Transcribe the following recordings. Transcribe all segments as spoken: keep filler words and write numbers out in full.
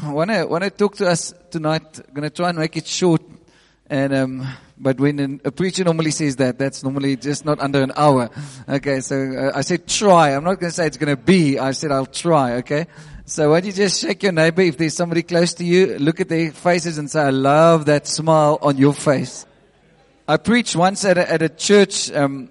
want to want to talk to us tonight. I'm going to try and make it short. And um, but when an, a preacher normally says that, that's normally just not under an hour. Okay, so uh, I said try. I'm not going to say it's going to be. I said I'll try. Okay. So why don't you just shake your neighbor if there's somebody close to you, look at their faces and say, I love that smile on your face. I preached once at a, at a church, um,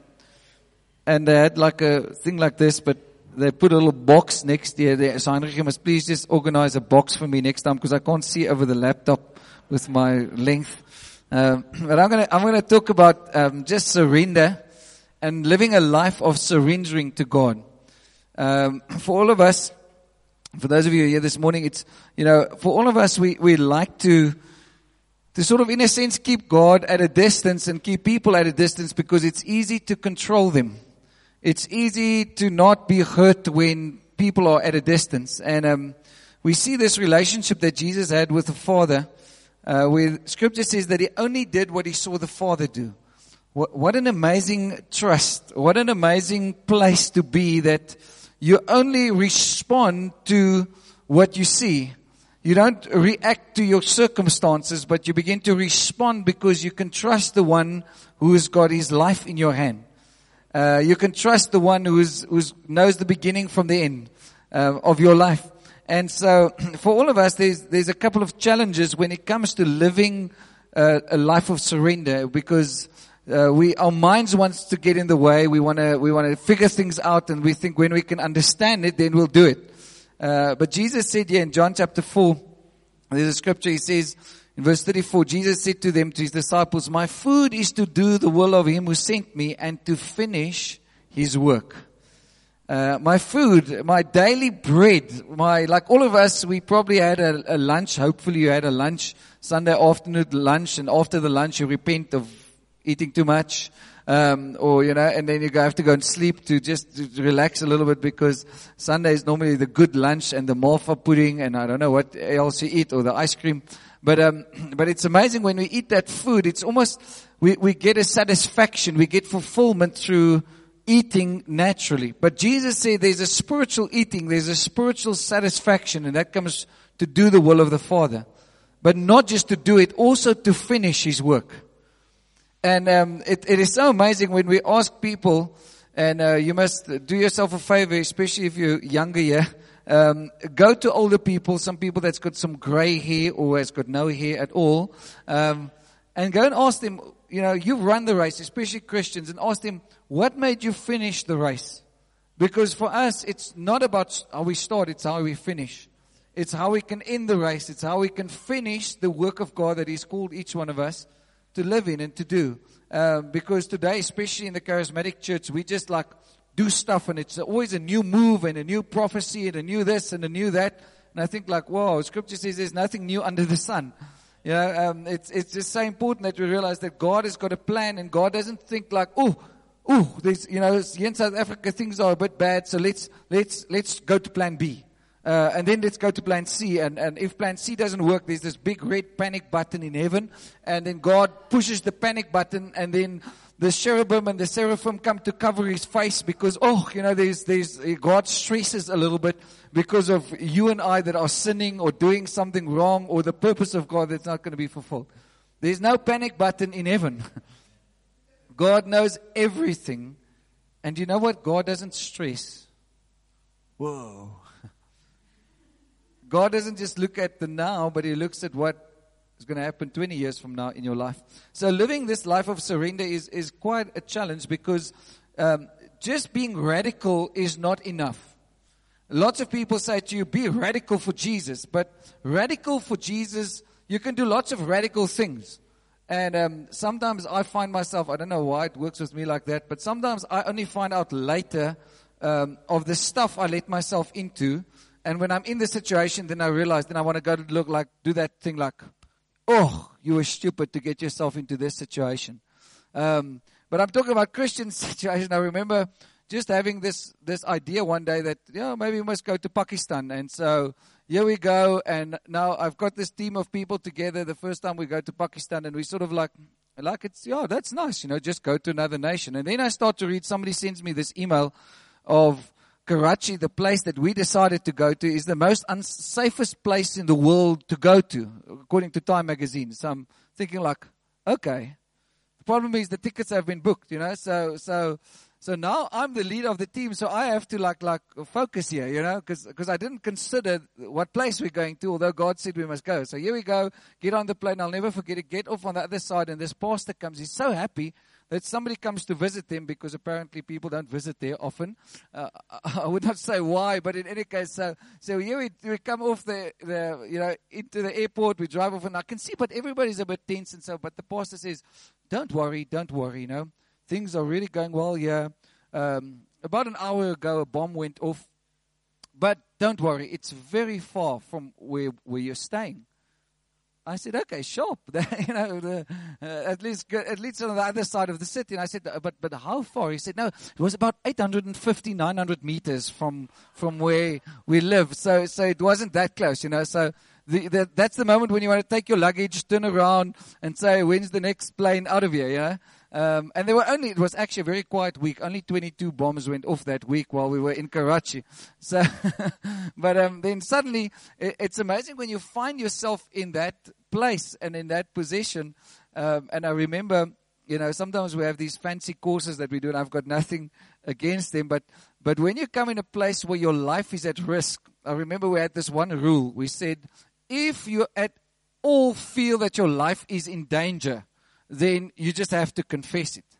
and they had like a thing like this, but they put a little box next to it. So Heinrich, you must please just organize a box for me next time because I can't see over the laptop with my length. Um, but I'm gonna, I'm gonna talk about, um, just surrender and living a life of surrendering to God. Um, for all of us, for those of you here this morning, it's, you know, for all of us, we, we like to, to sort of, in a sense, keep God at a distance and keep people at a distance because it's easy to control them. It's easy to not be hurt when people are at a distance. And, um, we see this relationship that Jesus had with the Father. Uh, where Scripture says that He only did what He saw the Father do. What, what an amazing trust. What an amazing place to be that you only respond to what you see. You don't react to your circumstances, but you begin to respond because you can trust the one who has got His life in your hand. Uh, you can trust the one who is, who knows the beginning from the end uh, of your life. And so, for all of us, there's there's a couple of challenges when it comes to living uh, a life of surrender, because uh, we our minds wants to get in the way. We want to we want to figure things out, and we think when we can understand it, then we'll do it. Uh, but Jesus said here in John chapter four, there's a scripture. He says in verse thirty-four, Jesus said to them, to His disciples, "My food is to do the will of Him who sent me, and to finish His work." Uh, my food, my daily bread, my, like all of us, we probably had a, a lunch. Hopefully you had a lunch, Sunday afternoon lunch, and after the lunch you repent of eating too much, um, or, you know, and then you go, have to go and sleep to just to relax a little bit because Sunday is normally the good lunch and the malva pudding and I don't know what else you eat, or the ice cream. But, um, but it's amazing when we eat that food, it's almost, we, we get a satisfaction, we get fulfillment through eating naturally. But Jesus said there's a spiritual eating, there's a spiritual satisfaction, and that comes to do the will of the Father. But not just to do it, also to finish His work. And um, it, it is so amazing when we ask people, and uh, you must do yourself a favor, especially if you're younger here, um, go to older people, some people that's got some gray hair or has got no hair at all, um, and go and ask them, you know, you've run the race, especially Christians, and ask them, what made you finish the race? Because for us, it's not about how we start, it's how we finish. It's how we can end the race. It's how we can finish the work of God that He's called each one of us to live in and to do. Um, because today, especially in the charismatic church, we just like do stuff, and it's always a new move and a new prophecy and a new this and a new that. And I think like, wow, Scripture says there's nothing new under the sun. You know, um, it's, it's just so important that we realize that God has got a plan, and God doesn't think like, oh, oh, there's, you know, here in South Africa things are a bit bad, so let's, let's, let's go to plan B. Uh, and then let's go to plan C, and, and if plan C doesn't work, there's this big red panic button in heaven, and then God pushes the panic button, and then the cherubim and the seraphim come to cover His face because, oh, you know, there's, there's, God stresses a little bit because of you and I that are sinning or doing something wrong, or the purpose of God that's not going to be fulfilled. There's no panic button in heaven. God knows everything. And you know what? God doesn't stress. Whoa. God doesn't just look at the now, but He looks at what is going to happen twenty years from now in your life. So living this life of surrender is, is quite a challenge, because um, just being radical is not enough. Lots of people say to you, be radical for Jesus. But radical for Jesus, you can do lots of radical things. And um, sometimes I find myself, I don't know why it works with me like that, but sometimes I only find out later um, of the stuff I let myself into. And when I'm in the situation, then I realize, then I want to go to look like, do that thing like, oh, you were stupid to get yourself into this situation. Um, but I'm talking about Christian situation. I remember just having this, this idea one day that, you know, maybe we must go to Pakistan. And so here we go. And now I've got this team of people together the first time we go to Pakistan, and we sort of like, like it's, yeah, that's nice, you know, just go to another nation. And then I start to read, somebody sends me this email of Karachi, the place that we decided to go to, is the most unsafest place in the world to go to, according to Time magazine. So I'm thinking like, okay. The problem is the tickets have been booked, you know. So, so, so now I'm the leader of the team, so I have to like, like focus here, you know, because because I didn't consider what place we're going to, although God said we must go. So here we go, get on the plane. I'll never forget it. Get off on the other side, and this pastor comes. He's so happy that somebody comes to visit them, because apparently people don't visit there often. Uh, I would not say why, but in any case, so so here we, we come off the, the you know into the airport. We drive off, and I can see, but everybody's a bit tense and so. But the pastor says, "Don't worry, don't worry. You know, things are really going well here. Um, about an hour ago, a bomb went off, but don't worry, it's very far from where where you're staying." I said, okay, sharp. you know, the, uh, at least at least on the other side of the city. And I said, but but how far? He said, no, it was about eight hundred fifty, nine hundred meters from from where we live. So so it wasn't that close, you know. So the, the, that's the moment when you want to take your luggage, turn around, and say, when's the next plane out of here? You know. Um, and there were only, it was actually a very quiet week. Only twenty-two bombs went off that week while we were in Karachi. So, but um, then suddenly, it, it's amazing when you find yourself in that place and in that position. Um, and I remember, you know, sometimes we have these fancy courses that we do, and I've got nothing against them. But, but when you come in a place where your life is at risk, I remember we had this one rule. We said, if you at all feel that your life is in danger, then you just have to confess it.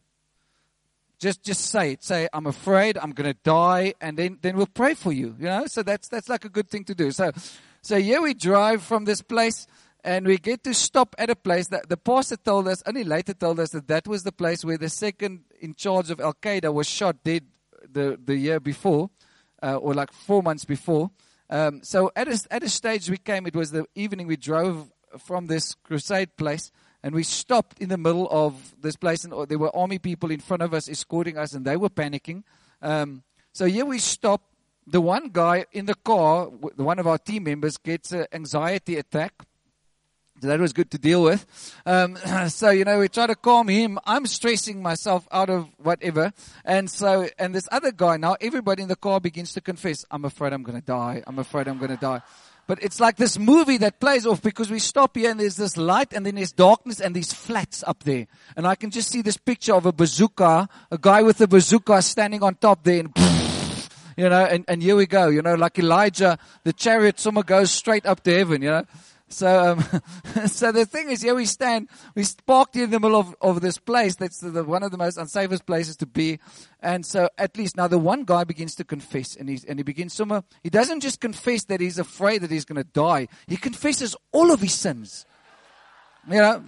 Just just say it. Say, I'm afraid, I'm going to die, and then, then we'll pray for you. You know, so that's that's like a good thing to do. So so here we drive from this place, and we get to stop at a place that the pastor told us, only later told us, that that was the place where the second in charge of Al Qaeda was shot dead the, the year before, uh, or like four months before. Um, so at a, at a stage we came, it was the evening we drove from this crusade place, and we stopped in the middle of this place, and there were army people in front of us escorting us, and they were panicking. Um, so here we stop. The one guy in the car, one of our team members, gets an anxiety attack. So that was good to deal with. Um, so, you know, we try to calm him. I'm stressing myself out of whatever. And so, and this other guy, now everybody in the car begins to confess, I'm afraid I'm going to die. I'm afraid I'm going to die. But it's like this movie that plays off, because we stop here and there's this light and then there's darkness and these flats up there. And I can just see this picture of a bazooka, a guy with a bazooka standing on top there, and you know, and, and here we go, you know, like Elijah, the chariot, someone goes straight up to heaven, you know. So, um, so the thing is, here we stand, we parked in the middle of, of this place. That's the, the, one of the most unsafest places to be. And so at least now the one guy begins to confess, and he's, and he begins somewhere. He doesn't just confess that he's afraid that he's going to die. He confesses all of his sins. You know,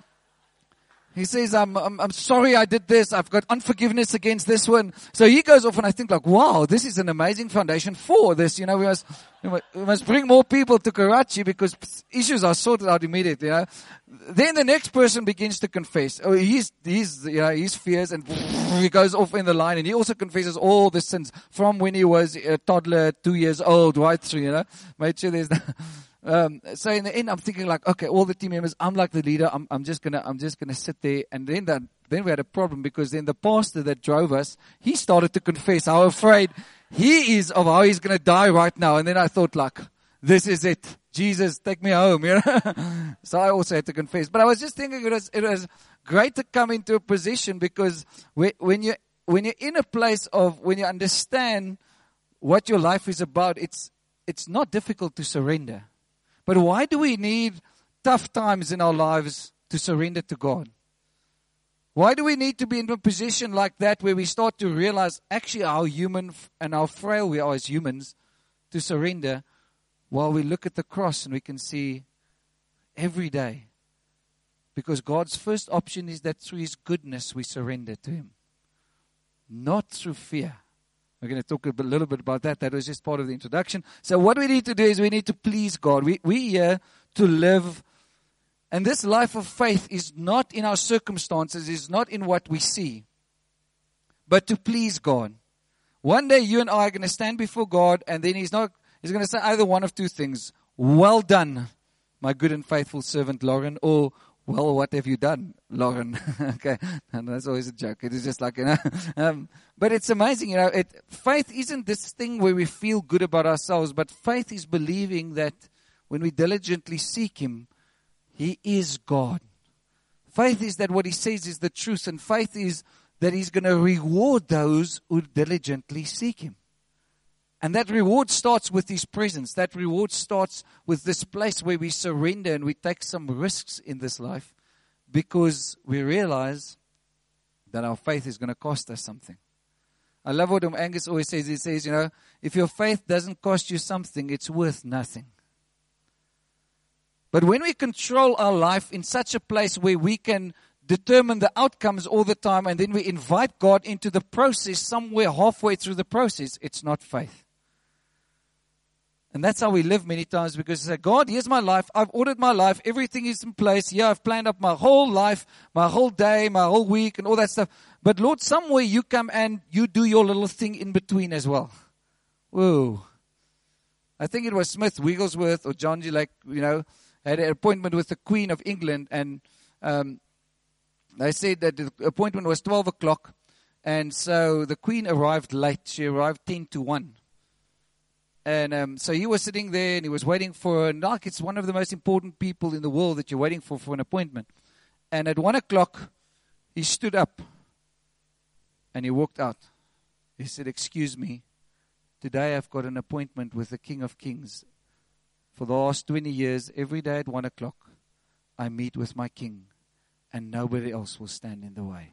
he says, I'm, I'm, I'm sorry I did this. I've got unforgiveness against this one. So he goes off, and I think like, wow, this is an amazing foundation for this. You know, we must, we must bring more people to Karachi, because issues are sorted out immediately, you know. Then the next person begins to confess. Oh, he's, he's, you know, his fears, and he goes off in the line, and he also confesses all the sins from when he was a toddler, two years old, right through, you know. Made sure there's the, Um, so in the end, I'm thinking like, okay, all the team members, I'm like the leader. I'm, I'm just gonna, I'm just gonna sit there. And then that, then we had a problem, because then the pastor that drove us, he started to confess how afraid he is of how he's gonna die right now. And then I thought like, this is it. Jesus, take me home, you know. So I also had to confess. But I was just thinking it was, it was great to come into a position, because when you, when you're in a place of, when you understand what your life is about, it's, it's not difficult to surrender. But why do we need tough times in our lives to surrender to God? Why do we need to be in a position like that, where we start to realize actually how human and how frail we are as humans, to surrender, while we look at the cross and we can see every day? Because God's first option is that through His goodness we surrender to Him, not through fear. We're going to talk a bit, little bit about that. That was just part of the introduction. So what we need to do is we need to please God. We, we're here to live. And this life of faith is not in our circumstances, is not in what we see, but to please God. One day you and I are going to stand before God, and then He's not, He's going to say either one of two things. Well done, my good and faithful servant Lauren, or well, what have you done, Lauren? Okay, and that's always a joke. It is just like, you know, um, but it's amazing, you know, it, faith isn't this thing where we feel good about ourselves, but faith is believing that when we diligently seek Him, He is God. Faith is that what He says is the truth, and faith is that He's going to reward those who diligently seek Him. And that reward starts with His presence. That reward starts with this place where we surrender and we take some risks in this life because we realize that our faith is going to cost us something. I love what Angus always says. He says, you know, if your faith doesn't cost you something, it's worth nothing. But when we control our life in such a place where we can determine the outcomes all the time and then we invite God into the process somewhere halfway through the process, it's not faith. And that's how we live many times, because we say, God, here's my life. I've ordered my life. Everything is in place. Yeah, I've planned up my whole life, my whole day, my whole week, and all that stuff. But Lord, somewhere you come and you do your little thing in between as well. Whoa. I think it was Smith Wigglesworth or John G. Lake, you know, had an appointment with the Queen of England, and um, they said that the appointment was twelve o'clock, and so the Queen arrived late. She arrived ten to one. And um, so he was sitting there and he was waiting for, like, it's one of the most important people in the world that you're waiting for for an appointment. And at one o'clock, he stood up and he walked out. He said, excuse me, today I've got an appointment with the King of Kings. For the last twenty years, every day at one o'clock, I meet with my King and nobody else will stand in the way.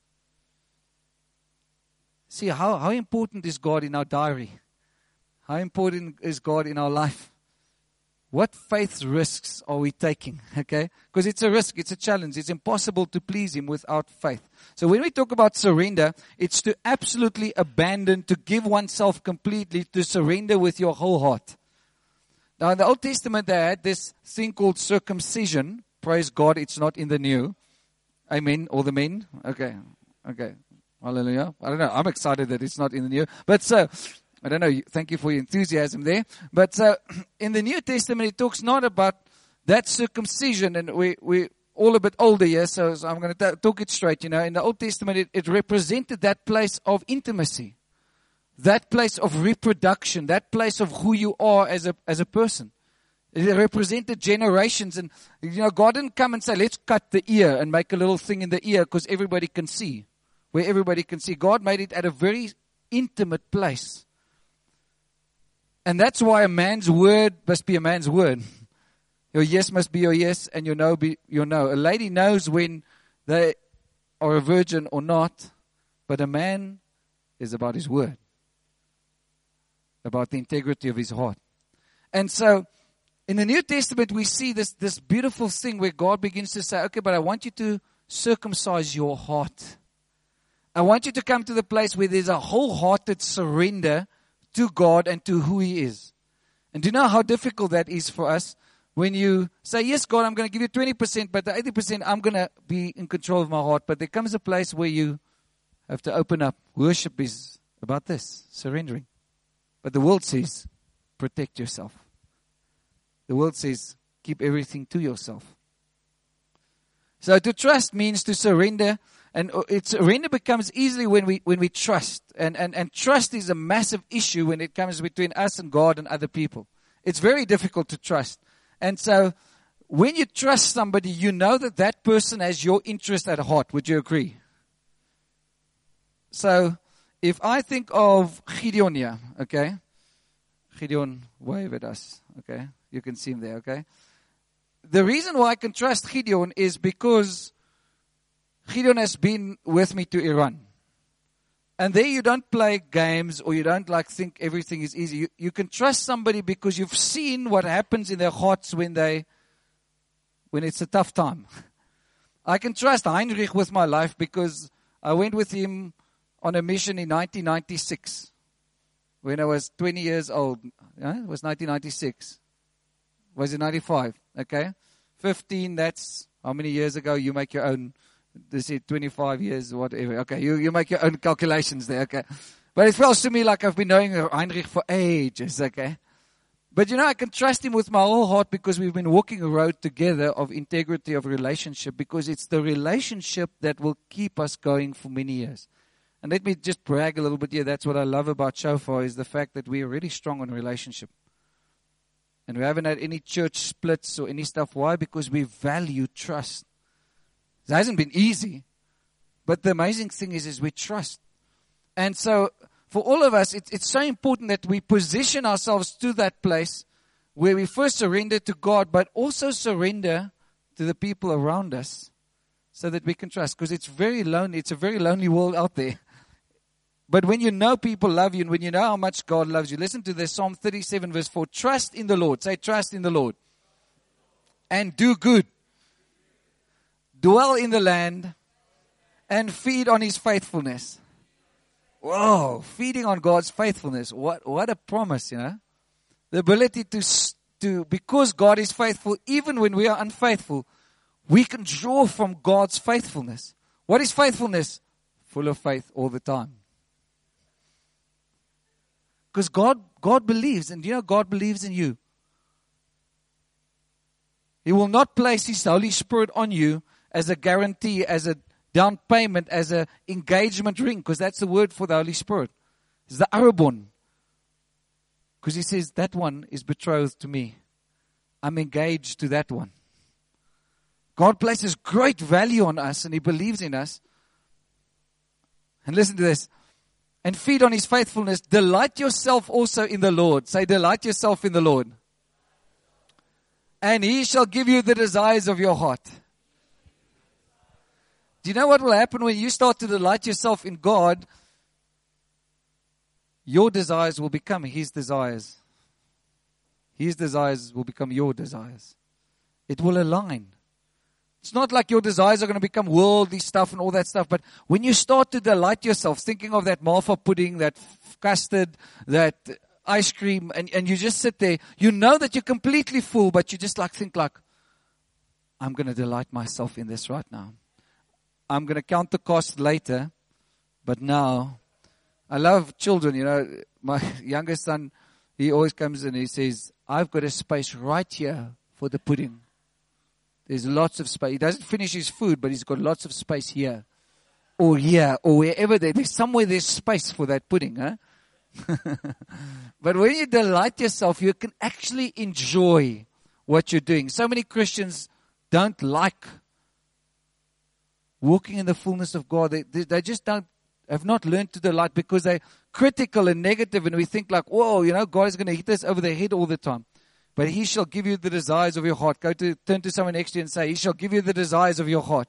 See, how, how important is God in our diary? How important is God in our life? What faith risks are we taking? Okay? Because it's a risk, it's a challenge. It's impossible to please Him without faith. So when we talk about surrender, it's to absolutely abandon, to give oneself completely, to surrender with your whole heart. Now in the Old Testament they had this thing called circumcision. Praise God, it's not in the New. Amen. All the men? Okay. Okay. Hallelujah. I don't know. I'm excited that it's not in the New. But so... I don't know, thank you for your enthusiasm there. But uh, in the New Testament, it talks not about that circumcision. And we, we're all a bit older here, so, so I'm going to talk it straight. You know, in the Old Testament, it, it represented that place of intimacy. That place of reproduction. That place of who you are as a, as a person. It represented generations. And, you know, God didn't come and say, let's cut the ear and make a little thing in the ear because everybody can see. Where everybody can see. God made it at a very intimate place. And that's why a man's word must be a man's word. Your yes must be your yes, and your no be your no. A lady knows when they are a virgin or not, but a man is about his word, about the integrity of his heart. And so, in the New Testament, we see this, this beautiful thing where God begins to say, okay, but I want you to circumcise your heart. I want you to come to the place where there's a wholehearted surrender to God and to who He is. And do you know how difficult that is for us? When you say, yes, God, I'm going to give you twenty percent, but the eighty percent I'm going to be in control of my heart. But there comes a place where you have to open up. Worship is about this, surrendering. But the world says, protect yourself. The world says, keep everything to yourself. So to trust means to surrender. And it, surrender becomes easily when we when we trust. And, and, and trust is a massive issue when it comes between us and God and other people. It's very difficult to trust. And so when you trust somebody, you know that that person has your interest at heart. Would you agree? So if I think of Gideon here, okay? Gideon, wave at us, okay? You can see him there, okay? The reason why I can trust Gideon is because Gideon has been with me to Iran. And there you don't play games or you don't like think everything is easy. You, you can trust somebody because you've seen what happens in their hearts when they, when it's a tough time. I can trust Heinrich with my life because I went with him on a mission in nineteen ninety-six. When I was twenty years old. Yeah, it was nineteen ninety-six. Was it ninety-five? Okay. fifteen, that's how many years ago? You make your own. This is twenty-five years, whatever. Okay, you, you make your own calculations there, okay. But it feels to me like I've been knowing Heinrich for ages, okay. But you know, I can trust Him with my whole heart because we've been walking a road together of integrity of relationship, because it's the relationship that will keep us going for many years. And let me just brag a little bit here. That's what I love about Shofar, is the fact that we are really strong on relationship. And we haven't had any church splits or any stuff. Why? Because we value trust. It hasn't been easy. But the amazing thing is, is we trust. And so, for all of us, it's, it's so important that we position ourselves to that place where we first surrender to God, but also surrender to the people around us so that we can trust. Because it's very lonely. It's a very lonely world out there. But when you know people love you and when you know how much God loves you, listen to this, Psalm thirty-seven verse four. Trust in the Lord. Say, trust in the Lord. And do good. Dwell in the land and feed on His faithfulness. Whoa, feeding on God's faithfulness. What what a promise, you know. The ability to, to, because God is faithful, even when we are unfaithful, we can draw from God's faithfulness. What is faithfulness? Full of faith all the time. Because God, God believes, and you know God believes in you. He will not place His Holy Spirit on you as a guarantee, as a down payment, as an engagement ring, because that's the word for the Holy Spirit. It's the arabon. Because He says, that one is betrothed to me. I'm engaged to that one. God places great value on us, and He believes in us. And listen to this. And feed on His faithfulness. Delight yourself also in the Lord. Say, delight yourself in the Lord. And He shall give you the desires of your heart. Do you know what will happen when you start to delight yourself in God? Your desires will become His desires. His desires will become your desires. It will align. It's not like your desires are going to become worldly stuff and all that stuff. But when you start to delight yourself, thinking of that malva pudding, that custard, that ice cream, and, and you just sit there, you know that you're completely full, but you just like think like, I'm going to delight myself in this right now. I'm going to count the cost later, but now, I love children, you know, my youngest son, he always comes and he says, I've got a space right here for the pudding. There's lots of space. He doesn't finish his food, but he's got lots of space here, or here, or wherever there. There's somewhere there's space for that pudding, huh? But when you delight yourself, you can actually enjoy what you're doing. So many Christians don't like walking in the fullness of God. They, they, they just don't, have not learned to delight because they're critical and negative, and we think like, whoa, you know, God is going to hit us over the head all the time. But He shall give you the desires of your heart. Go to, turn to someone next to you and say, He shall give you the desires of your heart.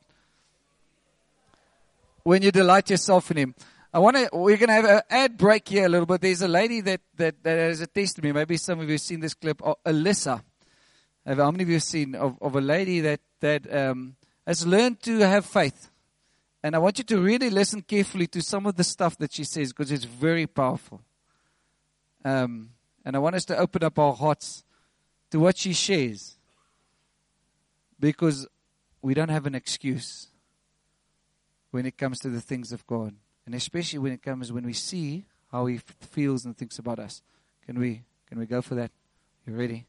When you delight yourself in Him. I want to, we're going to have an ad break here a little bit. There's a lady that, that, that has a testimony. Maybe some of you have seen this clip. Oh, Alyssa. How many of you have seen of, of a lady that, that, um, has learned to have faith? And I want you to really listen carefully to some of the stuff that she says, because it's very powerful. Um, and I want us to open up our hearts to what she shares, because we don't have an excuse when it comes to the things of God, and especially when it comes when we see how He f- feels and thinks about us. Can we can we go for that? You ready?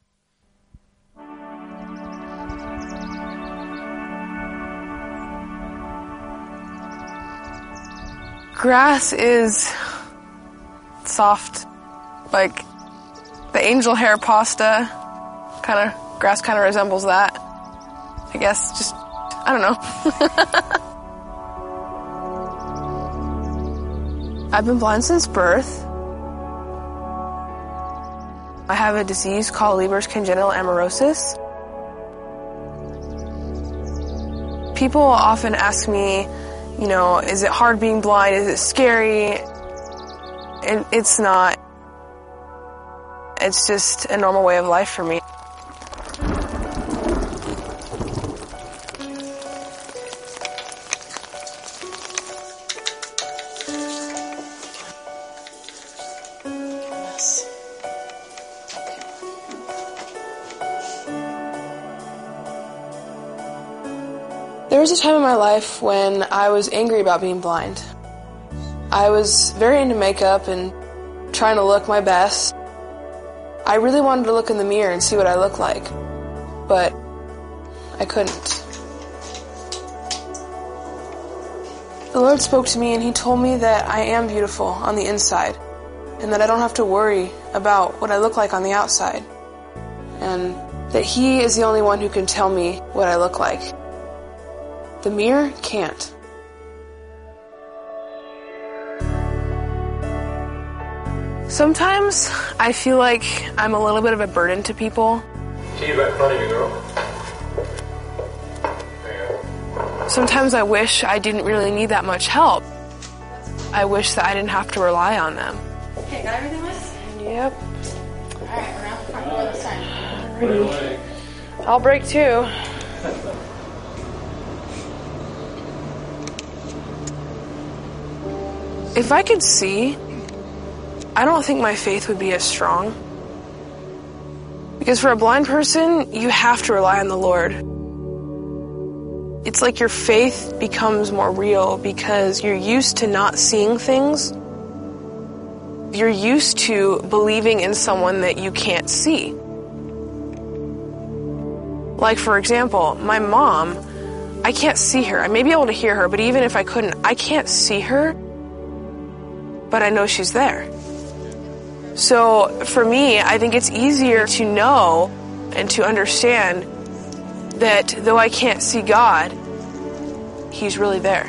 Grass is soft, like the angel hair pasta. Kind of, grass kind of resembles that. I guess, just, I don't know. I've been blind since birth. I have a disease called Leber's congenital amaurosis. People often ask me, you know, is it hard being blind? Is it scary? And it's not. It's just a normal way of life for me. There was a time in my life when I was angry about being blind. I was very into makeup and trying to look my best. I really wanted to look in the mirror and see what I look like, but I couldn't. The Lord spoke to me and He told me that I am beautiful on the inside and that I don't have to worry about what I look like on the outside, and that He is the only one who can tell me what I look like. The mirror can't. Sometimes I feel like I'm a little bit of a burden to people. Keep right in front of you, girl. Sometimes I wish I didn't really need that much help. I wish that I didn't have to rely on them. Okay, got everything, Liz? Yep. Alright, we're out the front door this time. I'll break too. If I could see, I don't think my faith would be as strong. Because for a blind person, you have to rely on the Lord. It's like your faith becomes more real because you're used to not seeing things. You're used to believing in someone that you can't see. Like, for example, my mom, I can't see her. I may be able to hear her, but even if I couldn't, I can't see her, but I know she's there. So for me, I think it's easier to know and to understand that though I can't see God, He's really there.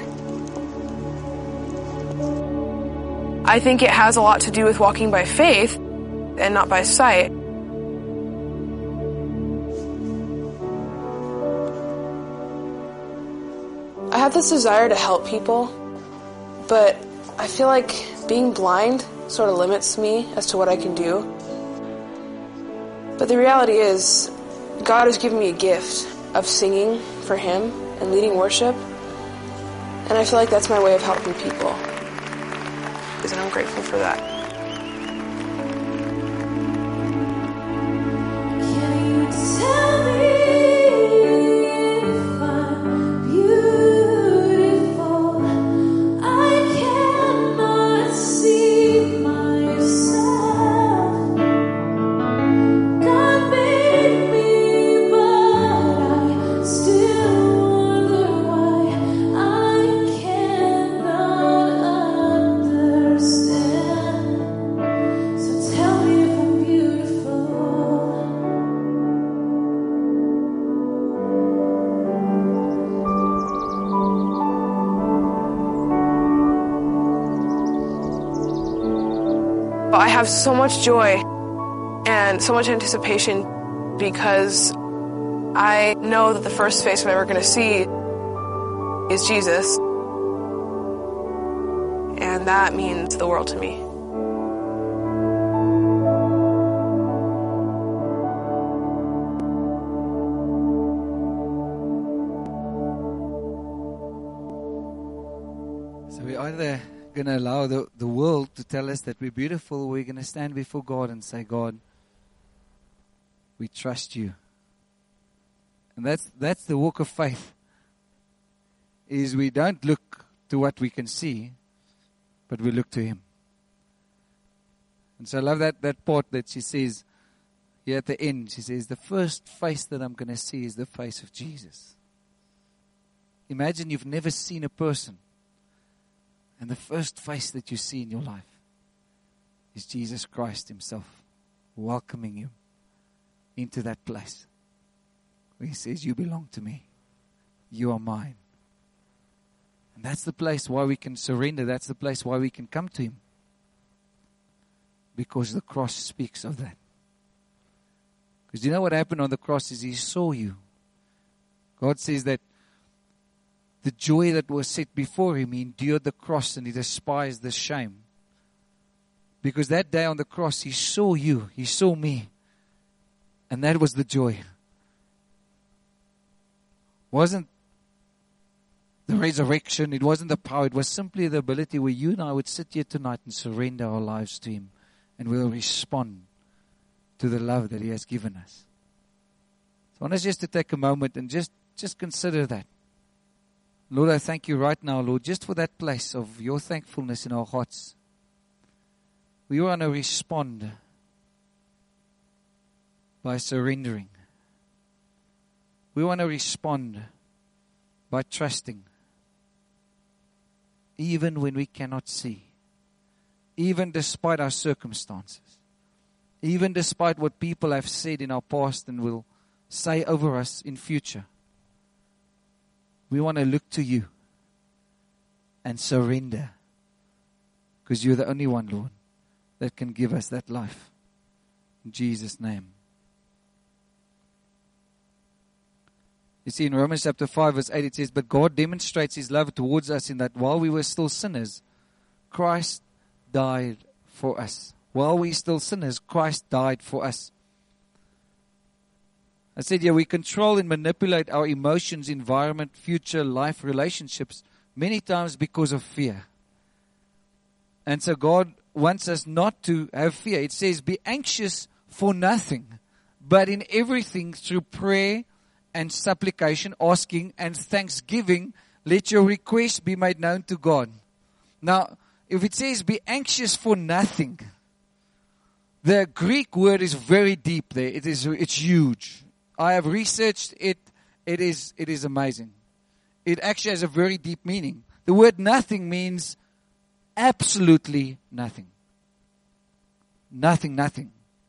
I think it has a lot to do with walking by faith and not by sight. I have this desire to help people, but I feel like being blind sort of limits me as to what I can do. But the reality is, God has given me a gift of singing for Him and leading worship, and I feel like that's my way of helping people. And I'm grateful for that. Can you tell me if I'm beautiful? I cannot see myself. God made me, but I still wonder why I cannot understand. So tell me if I'm beautiful. I have so much joy and so much anticipation because I know that the first face I'm ever going to see is Jesus. And that means the world to me. So we're either going to allow the, the world to tell us that we're beautiful, or we're going to stand before God and say, God, we trust you. And that's that's the walk of faith. Is we don't look to what we can see, but we look to Him. And so I love that, that part that she says here at the end. She says, the first face that I'm going to see is the face of Jesus. Imagine you've never seen a person, and the first face that you see in your life is Jesus Christ Himself welcoming you into that place where He says, you belong to me. You are mine. And that's the place why we can surrender. That's the place why we can come to Him. Because the cross speaks of that. Because you know what happened on the cross is He saw you. God says that the joy that was set before Him, He endured the cross and He despised the shame. Because that day on the cross, He saw you, He saw me. And that was the joy. Wasn't the resurrection, it wasn't the power, it was simply the ability where you and I would sit here tonight and surrender our lives to Him. And we'll respond to the love that He has given us. So I want us just to take a moment and just, just consider that. Lord, I thank you right now, Lord, just for that place of your thankfulness in our hearts. We want to respond by surrendering. We want to respond by trusting. Even when we cannot see. Even despite our circumstances. Even despite what people have said in our past and will say over us in future. We want to look to you and surrender. Because you're the only one, Lord, that can give us that life. In Jesus' name. You see, in Romans chapter five, verse eight, it says, "But God demonstrates His love towards us in that while we were still sinners, Christ died for us." While we still sinners, Christ died for us. I said, yeah, we control and manipulate our emotions, environment, future, life, relationships, many times because of fear. And so God wants us not to have fear. It says, "Be anxious for nothing, but in everything through prayer and supplication, asking and thanksgiving, let your requests be made known to God." Now, if it says be anxious for nothing, the Greek word is very deep there. It is, it's huge. I have researched it. It is, it is amazing. It actually has a very deep meaning. The word nothing means absolutely nothing. Nothing, nothing.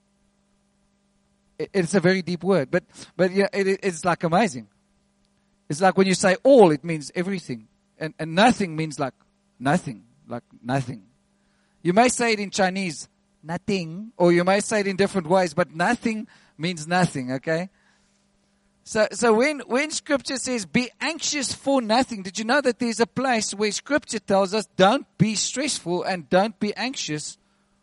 It, it's a very deep word, but, but yeah, it, it's like amazing. It's like when you say all, it means everything. And, and nothing means like nothing, like nothing. You may say it in Chinese, nothing, or you may say it in different ways, but nothing means nothing, okay? So, so when, when scripture says be anxious for nothing, did you know that there's a place where scripture tells us don't be stressful and don't be anxious?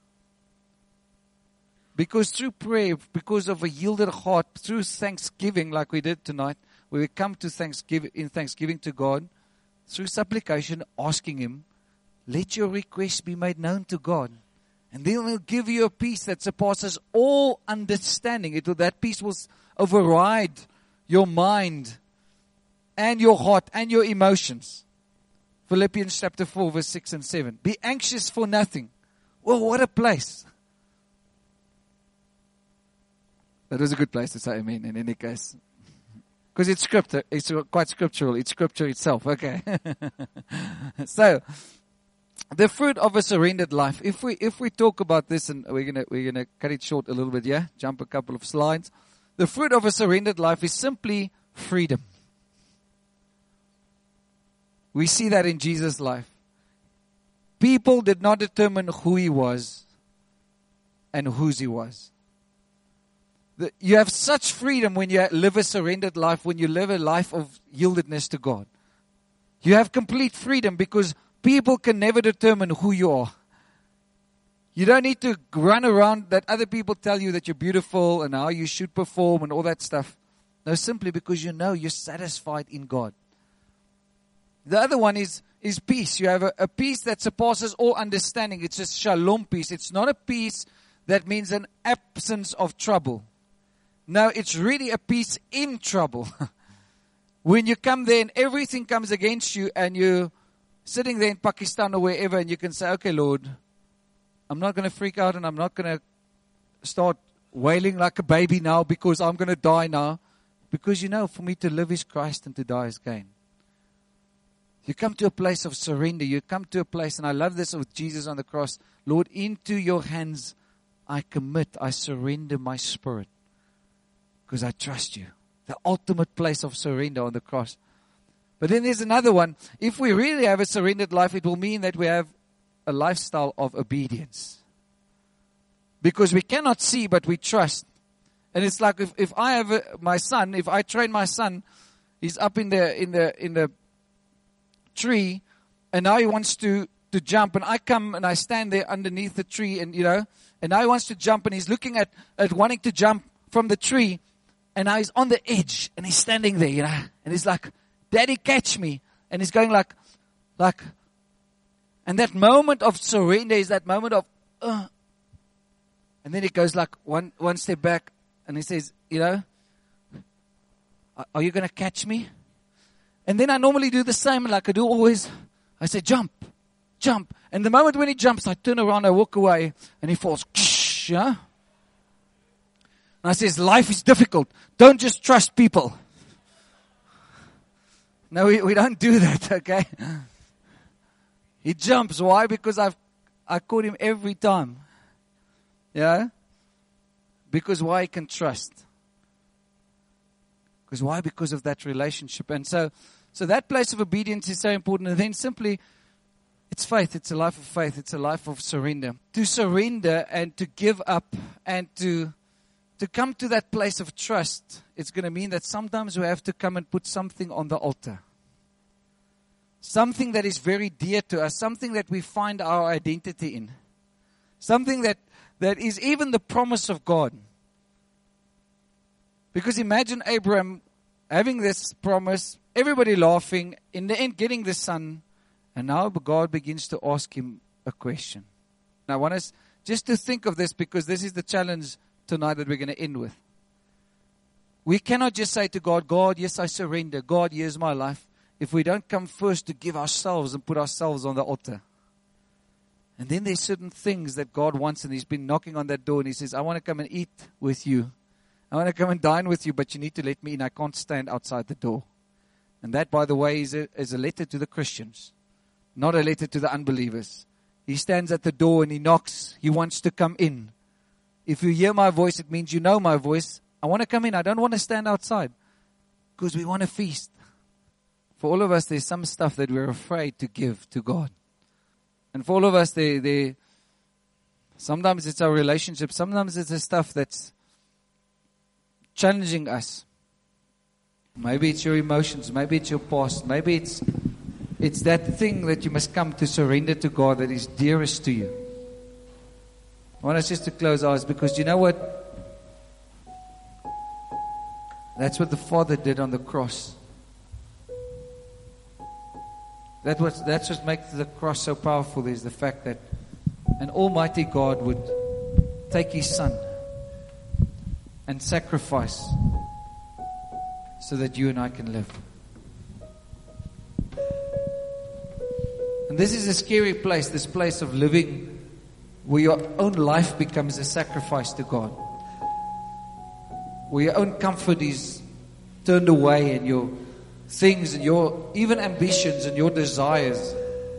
Because through prayer, because of a yielded heart, through thanksgiving like we did tonight, where we come to thanksgiving, in thanksgiving to God, through supplication, asking Him, let your requests be made known to God. And then He'll give you a peace that surpasses all understanding. It will, that peace will override your mind and your heart and your emotions. Philippians chapter four, verse six and seven. Be anxious for nothing. Well, what a place. That was a good place to say amen in any case. Because it's scripture. It's quite scriptural. It's scripture itself. Okay. So, the fruit of a surrendered life. If we if we talk about this, and we're gonna we're gonna cut it short a little bit, yeah? Jump a couple of slides. The fruit of a surrendered life is simply freedom. We see that in Jesus' life. People did not determine who He was and whose He was. The, you have such freedom when you live a surrendered life, when you live a life of yieldedness to God. You have complete freedom because people can never determine who you are. You don't need to run around that other people tell you that you're beautiful and how you should perform and all that stuff. No, simply because you know you're satisfied in God. The other one is, is peace. You have a, a peace that surpasses all understanding. It's a shalom peace. It's not a peace that means an absence of trouble. No, it's really a peace in trouble. When you come there and everything comes against you and you're sitting there in Pakistan or wherever and you can say, okay, Lord, I'm not going to freak out and I'm not going to start wailing like a baby now because I'm going to die now. Because you know, for me to live is Christ and to die is gain. You come to a place of surrender. You come to a place, and I love this with Jesus on the cross. Lord, into your hands I commit, I surrender my spirit. Because I trust you. The ultimate place of surrender on the cross. But then there's another one. If we really have a surrendered life, it will mean that we have a lifestyle of obedience. Because we cannot see, but we trust. And it's like if, if I have a, my son, if I train my son, he's up in the in the in the tree, and now he wants to to jump, and I come and I stand there underneath the tree, and you know, and now he wants to jump, and he's looking at at wanting to jump from the tree, and now he's on the edge, and he's standing there, you know, and he's like, "Daddy, catch me!" And he's going like, like. And that moment of surrender is that moment of, uh, and then it goes like one one step back, and he says, you know, are you going to catch me? And then I normally do the same, like I do always. I say, jump, jump. And the moment when he jumps, I turn around, I walk away, and he falls. Yeah? And I says, life is difficult. Don't just trust people. No, we, we don't do that, okay? He jumps. Why? Because I've I caught him every time. Yeah? Because why? He can trust. Because why? Because of that relationship. And so, so that place of obedience is so important. And then simply, it's faith. It's a life of faith. It's a life of surrender. To surrender and to give up and to to come to that place of trust, it's going to mean that sometimes we have to come and put something on the altar. Something that is very dear to us. Something that we find our identity in. Something that, that is even the promise of God. Because imagine Abraham having this promise, everybody laughing, in the end getting the son, and now God begins to ask him a question. Now I want us just to think of this, because this is the challenge tonight that we're going to end with. We cannot just say to God, God, yes, I surrender. God, here's my life. If we don't come first to give ourselves and put ourselves on the altar. And then there's certain things that God wants, and He's been knocking on that door, and He says, I want to come and eat with you. I want to come and dine with you, but you need to let me in. I can't stand outside the door. And that, by the way, is a, is a letter to the Christians, not a letter to the unbelievers. He stands at the door and He knocks. He wants to come in. If you hear my voice, it means you know my voice. I want to come in. I don't want to stand outside, because we want to feast. For all of us, there's some stuff that we're afraid to give to God. And for all of us, they, they, sometimes it's our relationship. Sometimes it's the stuff that's challenging us. Maybe it's your emotions. Maybe it's your past. Maybe it's it's that thing that you must come to surrender to God that is dearest to you. I want us just to close our eyes, because you know what? That's what the Father did on the cross. That was, that's what makes the cross so powerful, is the fact that an almighty God would take His Son and sacrifice so that you and I can live. And this is a scary place, this place of living where your own life becomes a sacrifice to God. Where your own comfort is turned away, and your things and your even ambitions and your desires.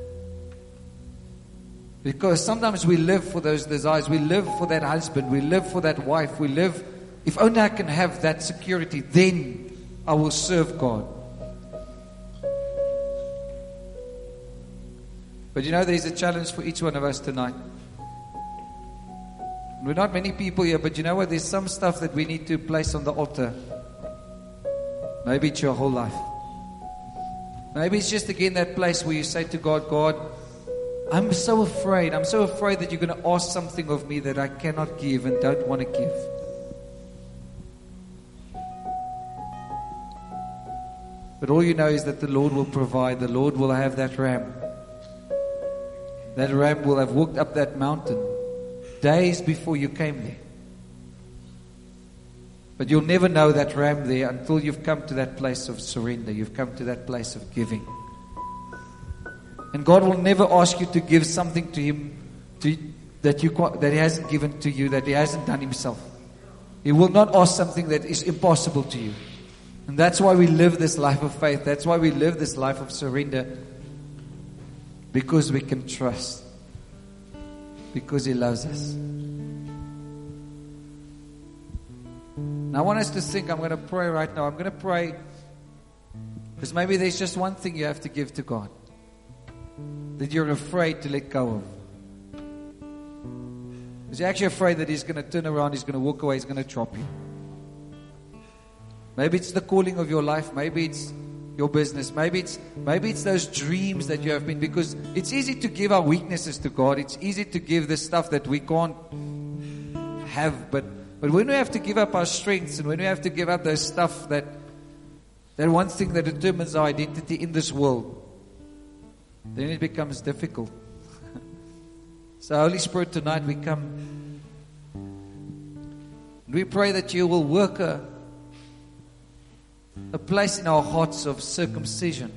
Because sometimes we live for those desires. We live for that husband. We live for that wife. We live, if only I can have that security, then I will serve God. But you know, there's a challenge for each one of us tonight. We're not many people here, but you know what? There's some stuff that we need to place on the altar. Maybe it's your whole life. Maybe it's just again that place where you say to God, God, I'm so afraid. I'm so afraid that you're going to ask something of me that I cannot give and don't want to give. But all you know is that the Lord will provide. The Lord will have that ram. That ram will have walked up that mountain days before you came there. But you'll never know that ram there until you've come to that place of surrender. You've come to that place of giving. And God will never ask you to give something to Him to, that, you, that He hasn't given to you, that He hasn't done Himself. He will not ask something that is impossible to you. And that's why we live this life of faith. That's why we live this life of surrender. Because we can trust. Because He loves us. Now I want us to think, I'm going to pray right now. I'm going to pray because maybe there's just one thing you have to give to God that you're afraid to let go of. Because you're actually afraid that He's going to turn around, He's going to walk away, He's going to drop you. Maybe it's the calling of your life. Maybe it's your business. Maybe it's maybe it's those dreams that you have been. Because it's easy to give our weaknesses to God. It's easy to give the stuff that we can't have. But but when we have to give up our strengths, and when we have to give up those stuff that that one thing that determines our identity in this world, then it becomes difficult. So Holy Spirit, tonight we come. We pray that you will work a A place in our hearts of circumcision.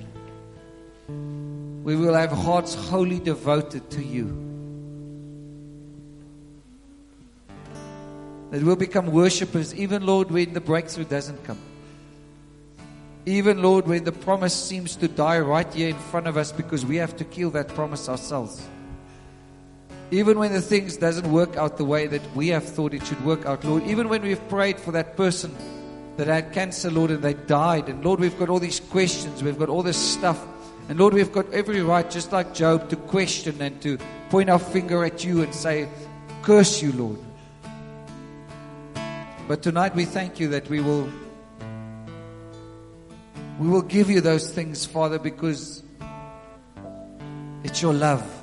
We will have hearts wholly devoted to you. That we'll become worshippers, even, Lord, when the breakthrough doesn't come. Even, Lord, when the promise seems to die right here in front of us because we have to kill that promise ourselves. Even when the things doesn't work out the way that we have thought it should work out, Lord. Even when we've prayed for that person that had cancer, Lord, and they died. And Lord, we've got all these questions. We've got all this stuff. And Lord, we've got every right, just like Job, to question and to point our finger at you and say, curse you, Lord. But tonight we thank you that we will we will give you those things, Father, because it's your love.